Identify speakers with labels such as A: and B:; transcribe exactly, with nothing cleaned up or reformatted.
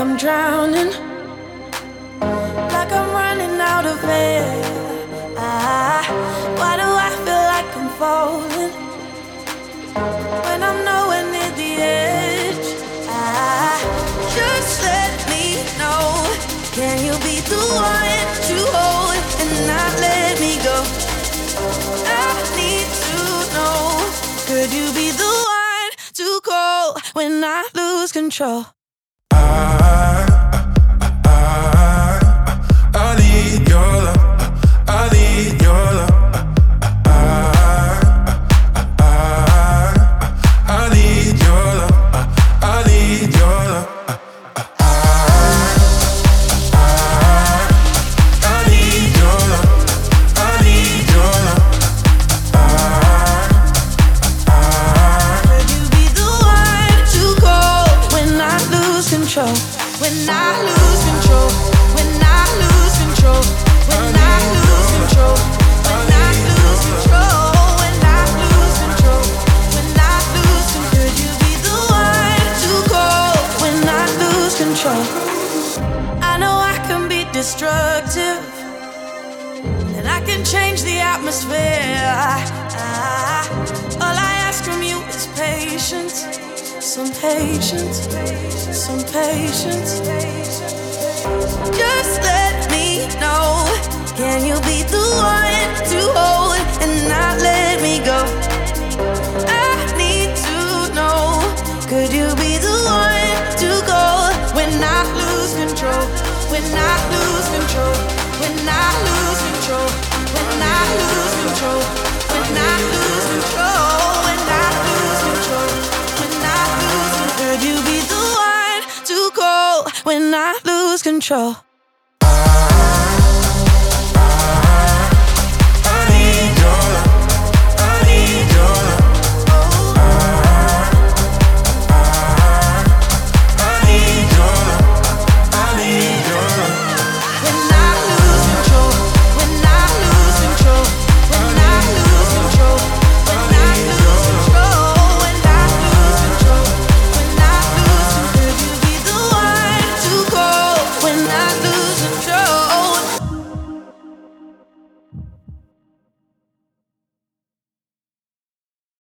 A: I'm drowning, like I'm running out of air. Ah, why do I feel like I'm falling when I'm nowhere near the edge? Ah, just let me know. Can you be the one to hold and not let me go? I need to know. Could you be the one to call when I lose control?
B: I need your love. I need your love. I need your love. I need your love. I need your love. I need your love.
A: Could you be the one to call when I lose control? When I lose control. When I lose control. When I lose control. When I lose control. When I lose control. When I lose control. Could you be the one to call when I lose control? I know I can be destructive, and I can change the atmosphere. Ah, all I ask from you is patience, some patience, some patience. Just let me know. Can you be the one to hold and not let me go? I need to know. Could you be the one to go when I lose control? When I lose control. When I lose control. When I lose control. When I lose control. When I lose control. When I lose control. Could you be the one to go when I lose control?